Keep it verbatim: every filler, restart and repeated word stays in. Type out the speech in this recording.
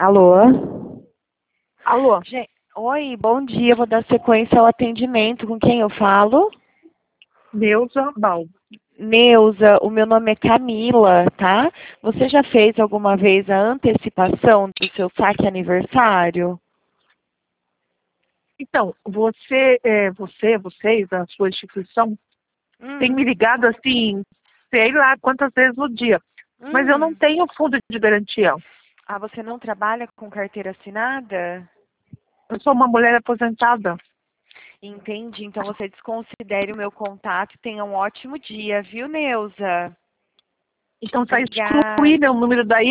Alô? Alô? Gen- Oi, bom dia. Vou dar sequência ao atendimento. Com quem eu falo? Neuza Balbo. Neuza, o meu nome é Camila, tá? Você já fez alguma vez a antecipação do seu saque aniversário? Então, você, é, você, vocês, a sua instituição, tem Hum, me ligado assim, sei lá quantas vezes no dia. Mas eu não hum. tenho fundo de garantia. Ah, você não trabalha com carteira assinada? Eu sou uma mulher aposentada. Entendi. Então você desconsidere o meu contato e tenha um ótimo dia, viu, Neuza? Então, para Obrigada. excluir meu número daí,